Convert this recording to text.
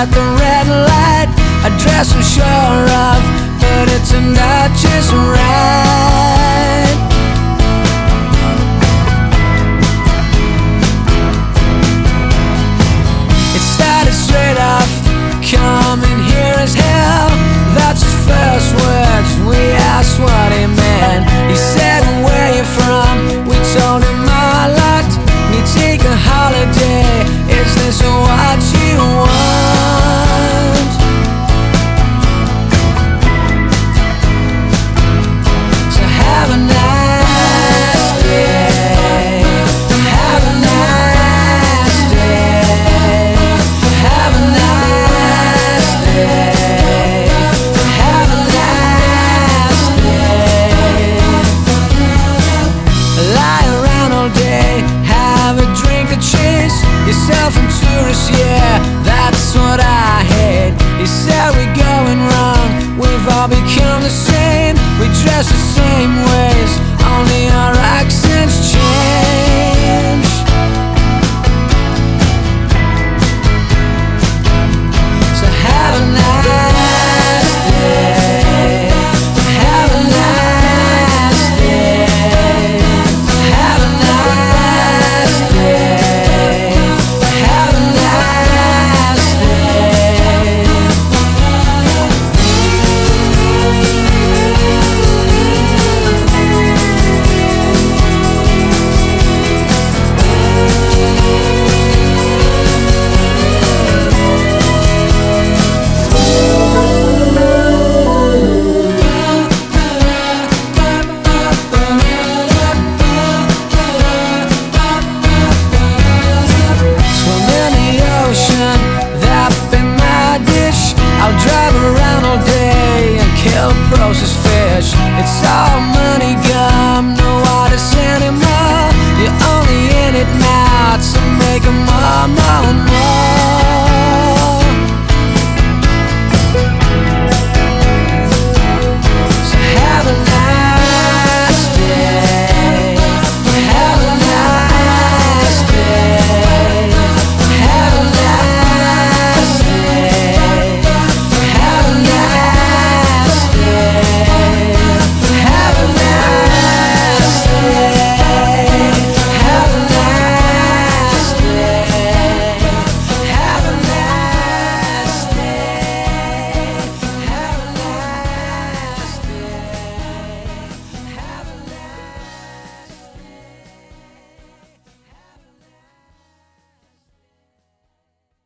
at the red light. A dress I'm sure of, but it turned out just right. It started straight off, coming here as hell. That's his first words. We asked what he meant. He said, where you from? We told him a lot. We take a holiday. Is this what you want? So have a nice day. Have a nice day. Have a nice day. Have a nice day. Lie around all day, have a drink or chase yourself and tourists, yeah, that's what I hate. He said we're going wrong, we've all become the same, we dress the same way.